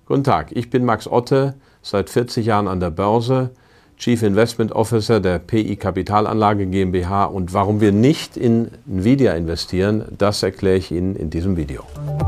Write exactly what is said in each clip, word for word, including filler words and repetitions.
Guten Tag, ich bin Max Otte, seit vierzig Jahren an der Börse, Chief Investment Officer der P I Kapitalanlage GmbH, und warum wir nicht in Nvidia investieren, das erkläre ich Ihnen in diesem Video.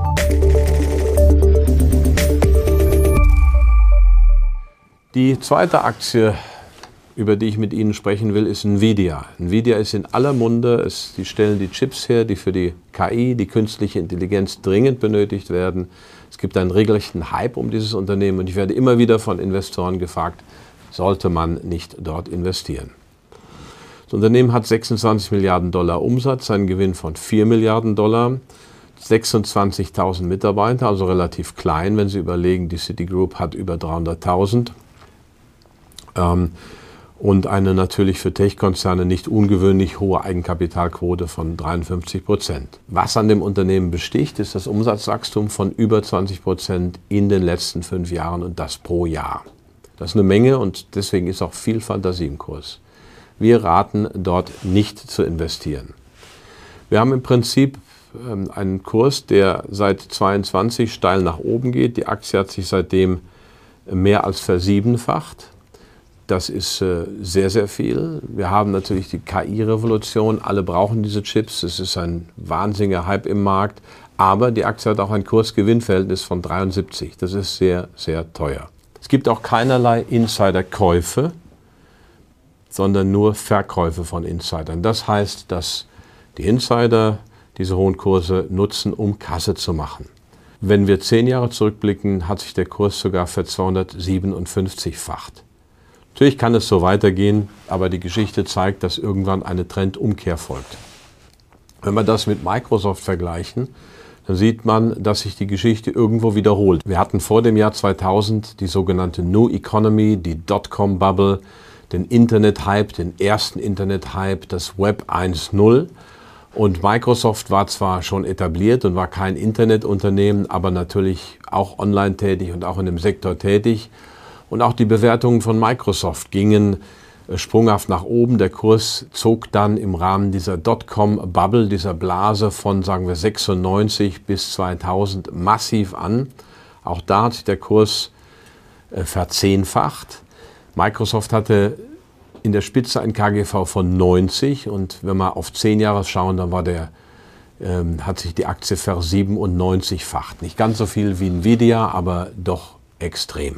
Die zweite Aktie, über die ich mit Ihnen sprechen will, ist Nvidia. Nvidia ist in aller Munde. Es, die stellen die Chips her, die für die K I, die künstliche Intelligenz, dringend benötigt werden. Es gibt einen regelrechten Hype um dieses Unternehmen und ich werde immer wieder von Investoren gefragt, sollte man nicht dort investieren. Das Unternehmen hat sechsundzwanzig Milliarden Dollar Umsatz, einen Gewinn von vier Milliarden Dollar, sechsundzwanzigtausend Mitarbeiter, also relativ klein, wenn Sie überlegen, die Citigroup hat über dreihunderttausend. Ähm, und eine natürlich für Tech-Konzerne nicht ungewöhnlich hohe Eigenkapitalquote von dreiundfünfzig Prozent. Was an dem Unternehmen besticht, ist das Umsatzwachstum von über zwanzig Prozent in den letzten fünf Jahren und das pro Jahr. Das ist eine Menge und deswegen ist auch viel Fantasie im Kurs. Wir raten, dort nicht zu investieren. Wir haben im Prinzip ähm, einen Kurs, der seit zweiundzwanzig steil nach oben geht. Die Aktie hat sich seitdem mehr als versiebenfacht. Das ist äh, sehr, sehr viel. Wir haben natürlich die K I-Revolution. Alle brauchen diese Chips. Es ist ein wahnsinniger Hype im Markt. Aber die Aktie hat auch ein Kurs-Gewinn-Verhältnis von dreiundsiebzig. Das ist sehr, sehr teuer. Es gibt auch keinerlei Insiderkäufe, sondern nur Verkäufe von Insidern. Das heißt, dass die Insider diese hohen Kurse nutzen, um Kasse zu machen. Wenn wir zehn Jahre zurückblicken, hat sich der Kurs sogar für zweihundertsiebenundfünfzig-facht. Natürlich kann es so weitergehen, aber die Geschichte zeigt, dass irgendwann eine Trendumkehr folgt. Wenn wir das mit Microsoft vergleichen, dann sieht man, dass sich die Geschichte irgendwo wiederholt. Wir hatten vor dem Jahr zweitausend die sogenannte New Economy, die Dotcom-Bubble, den Internet-Hype, den ersten Internet-Hype, das Web eins Punkt null. Und Microsoft war zwar schon etabliert und war kein Internetunternehmen, aber natürlich auch online tätig und auch in dem Sektor tätig. Und auch die Bewertungen von Microsoft gingen sprunghaft nach oben. Der Kurs zog dann im Rahmen dieser Dotcom-Bubble, dieser Blase von, sagen wir, sechsundneunzig bis zweitausend massiv an. Auch da hat sich der Kurs äh, verzehnfacht. Microsoft hatte in der Spitze ein K G V von neunzig und wenn wir auf zehn Jahre schauen, dann war der, ähm, hat sich die Aktie versiebenundneunzig-facht. Nicht ganz so viel wie Nvidia, aber doch extrem.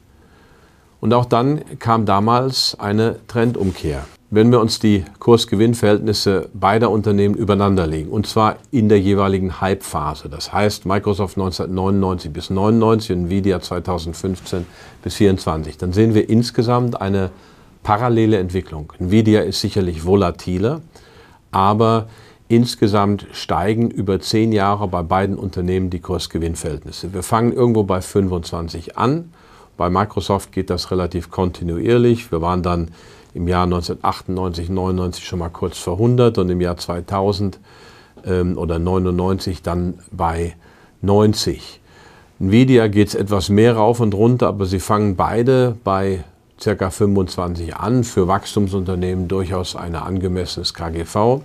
Und auch dann kam damals eine Trendumkehr. Wenn wir uns die Kurs-Gewinn-Verhältnisse beider Unternehmen übereinander legen, und zwar in der jeweiligen Hype-Phase, das heißt Microsoft neunzehnhundertneunundneunzig bis neunundneunzig und Nvidia zweitausendfünfzehn bis vierundzwanzig, dann sehen wir insgesamt eine parallele Entwicklung. Nvidia ist sicherlich volatiler, aber insgesamt steigen über zehn Jahre bei beiden Unternehmen die Kurs-Gewinn-Verhältnisse. Wir fangen irgendwo bei fünfundzwanzig an. Bei Microsoft geht das relativ kontinuierlich. Wir waren dann im Jahr neunzehnhundertachtundneunzig, neunundneunzig schon mal kurz vor hundert und im Jahr zweitausend ähm, oder neunundneunzig dann bei neunzig. Nvidia geht es etwas mehr rauf und runter, aber sie fangen beide bei ca. fünfundzwanzig an. Für Wachstumsunternehmen durchaus ein angemessenes K G V.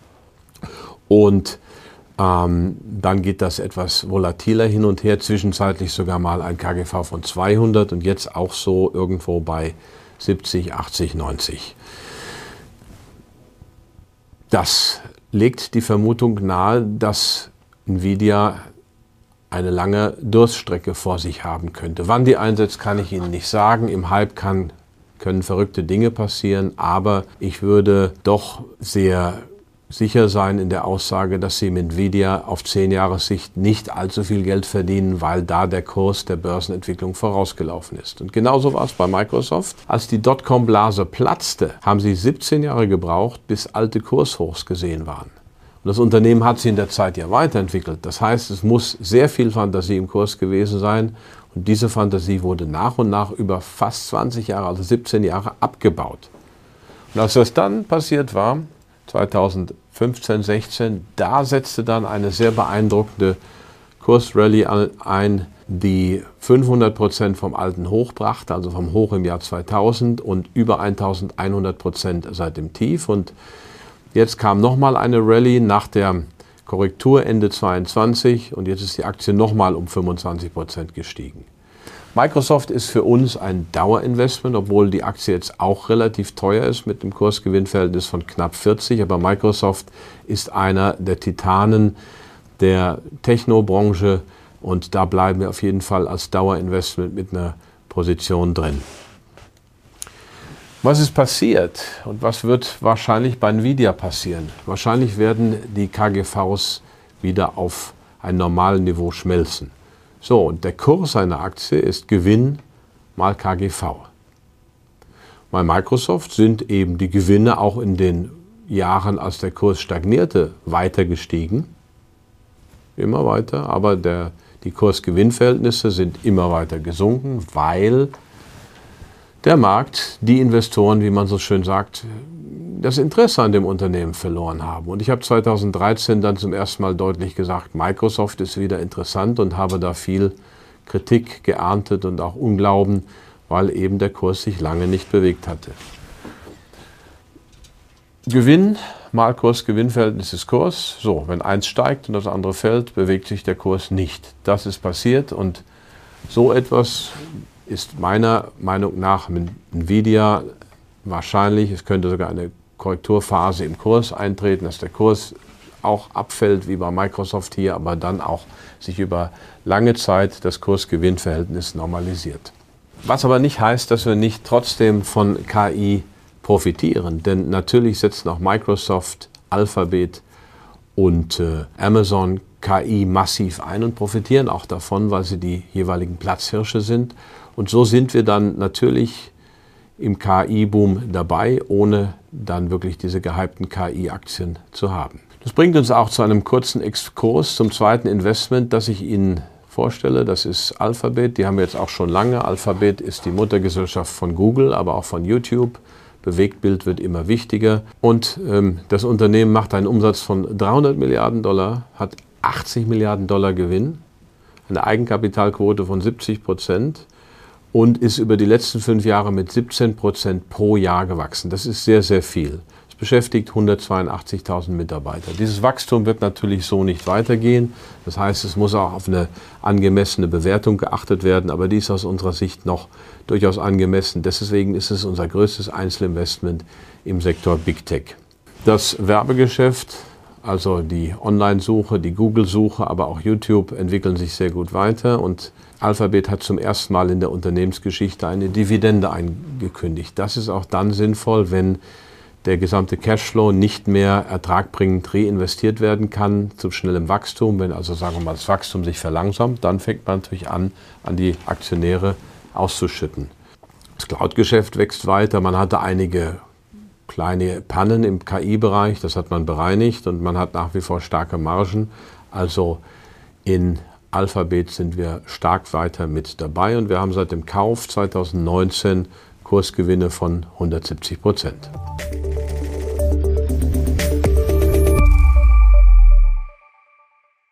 Und Ähm, dann geht das etwas volatiler hin und her, zwischenzeitlich sogar mal ein K G V von zweihundert und jetzt auch so irgendwo bei siebzig, achtzig, neunzig. Das legt die Vermutung nahe, dass Nvidia eine lange Durststrecke vor sich haben könnte. Wann die einsetzt, kann ich Ihnen nicht sagen. Im Hype kann, können verrückte Dinge passieren, aber ich würde doch sehr sicher sein in der Aussage, dass Sie mit Nvidia auf zehn Jahre Sicht nicht allzu viel Geld verdienen, weil da der Kurs der Börsenentwicklung vorausgelaufen ist. Und genauso war es bei Microsoft. Als die Dotcom-Blase platzte, haben sie siebzehn Jahre gebraucht, bis alte Kurshochs gesehen waren. Und das Unternehmen hat sich in der Zeit ja weiterentwickelt. Das heißt, es muss sehr viel Fantasie im Kurs gewesen sein. Und diese Fantasie wurde nach und nach über fast zwanzig Jahre, also siebzehn Jahre, abgebaut. Und als das dann passiert war, zweitausendfünfzehn, sechzehn, da setzte dann eine sehr beeindruckende Kursrallye ein, die fünfhundert Prozent vom alten Hoch brachte, also vom Hoch im Jahr zweitausend und über eintausendeinhundert Prozent seit dem Tief. Und jetzt kam nochmal eine Rallye nach der Korrektur Ende zweiundzwanzig und jetzt ist die Aktie nochmal um fünfundzwanzig Prozent gestiegen. Microsoft ist für uns ein Dauerinvestment, obwohl die Aktie jetzt auch relativ teuer ist mit einem Kurs-Gewinn-Verhältnis von knapp vierzig. Aber Microsoft ist einer der Titanen der Technobranche und da bleiben wir auf jeden Fall als Dauerinvestment mit einer Position drin. Was ist passiert und was wird wahrscheinlich bei Nvidia passieren? Wahrscheinlich werden die K G Vs wieder auf ein normales Niveau schmelzen. So, und der Kurs einer Aktie ist Gewinn mal K G V. Bei Microsoft sind eben die Gewinne auch in den Jahren, als der Kurs stagnierte, weiter gestiegen. Immer weiter, aber der, die Kurs-Gewinn-Verhältnisse sind immer weiter gesunken, weil der Markt, die Investoren, wie man so schön sagt, das Interesse an dem Unternehmen verloren haben. Und ich habe zweitausenddreizehn dann zum ersten Mal deutlich gesagt, Microsoft ist wieder interessant und habe da viel Kritik geerntet und auch Unglauben, weil eben der Kurs sich lange nicht bewegt hatte. Gewinn mal Kurs-Gewinn-Verhältnis ist Kurs. So, wenn eins steigt und das andere fällt, bewegt sich der Kurs nicht. Das ist passiert und so etwas ist meiner Meinung nach mit Nvidia wahrscheinlich, es könnte sogar eine Korrekturphase im Kurs eintreten, dass der Kurs auch abfällt wie bei Microsoft hier, aber dann auch sich über lange Zeit das Kurs-Gewinn-Verhältnis normalisiert. Was aber nicht heißt, dass wir nicht trotzdem von K I profitieren, denn natürlich setzen auch Microsoft, Alphabet und äh, Amazon K I massiv ein und profitieren auch davon, weil sie die jeweiligen Platzhirsche sind. Und so sind wir dann natürlich im K I-Boom dabei, ohne dann wirklich diese gehypten K I-Aktien zu haben. Das bringt uns auch zu einem kurzen Exkurs zum zweiten Investment, das ich Ihnen vorstelle. Das ist Alphabet. Die haben wir jetzt auch schon lange. Alphabet ist die Muttergesellschaft von Google, aber auch von YouTube. Bewegtbild wird immer wichtiger. Und ähm, das Unternehmen macht einen Umsatz von dreihundert Milliarden Dollar, hat achtzig Milliarden Dollar Gewinn, eine Eigenkapitalquote von siebzig Prozent. Und ist über die letzten fünf Jahre mit siebzehn Prozent pro Jahr gewachsen. Das ist sehr, sehr viel. Es beschäftigt hundertzweiundachtzigtausend Mitarbeiter. Dieses Wachstum wird natürlich so nicht weitergehen. Das heißt, es muss auch auf eine angemessene Bewertung geachtet werden, aber die ist aus unserer Sicht noch durchaus angemessen. Deswegen ist es unser größtes Einzelinvestment im Sektor Big Tech. Das Werbegeschäft, also die Online-Suche, die Google-Suche, aber auch YouTube entwickeln sich sehr gut weiter und Alphabet hat zum ersten Mal in der Unternehmensgeschichte eine Dividende angekündigt. Das ist auch dann sinnvoll, wenn der gesamte Cashflow nicht mehr ertragbringend reinvestiert werden kann zu schnellem Wachstum. Wenn also, sagen wir mal, das Wachstum sich verlangsamt, dann fängt man natürlich an, an die Aktionäre auszuschütten. Das Cloud-Geschäft wächst weiter. Man hatte einige kleine Pannen im K I-Bereich, das hat man bereinigt und man hat nach wie vor starke Margen. Also in Alphabet sind wir stark weiter mit dabei und wir haben seit dem Kauf zweitausendneunzehn Kursgewinne von hundertsiebzig Prozent.